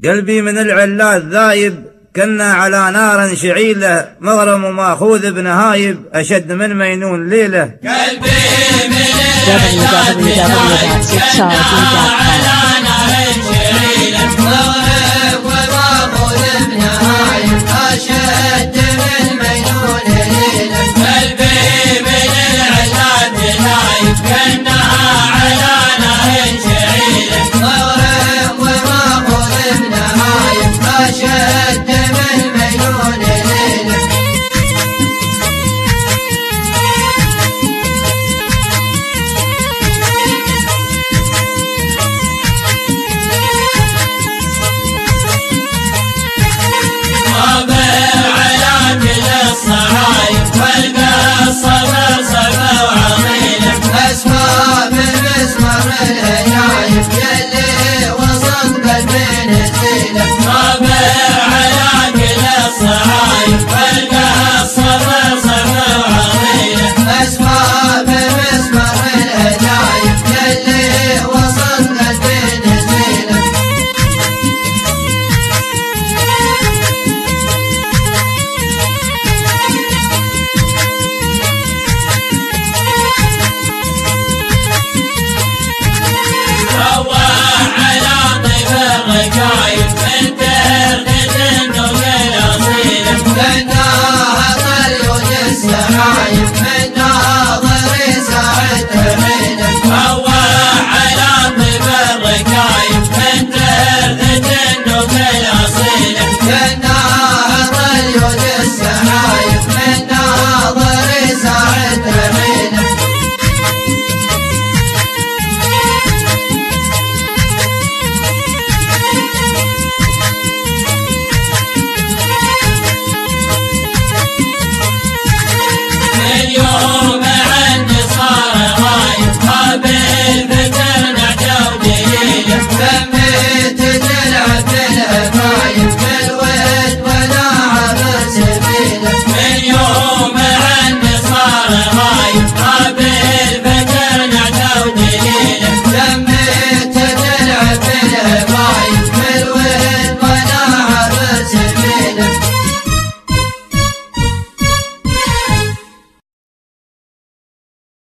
قلبي من العلات ذايب، كنا على نار شعيله، مغرم وماخوذ بنهايب، أشد من مينون ليله. قلبي من العلات ذايب، كنا على نار شعيله، مغرم وماخوذ بنهايب، أشد من مينون ليله. قلبي من العلات ذايب، كنا على نار شعيله، مغرم وماخوذ بنهايب، أشد من مينون ليله. صابر على كل الصعايب، والقصة صبا وعظيمة، أسماء بالمسمار الهجايب، يلي وسط قلبي نزيله.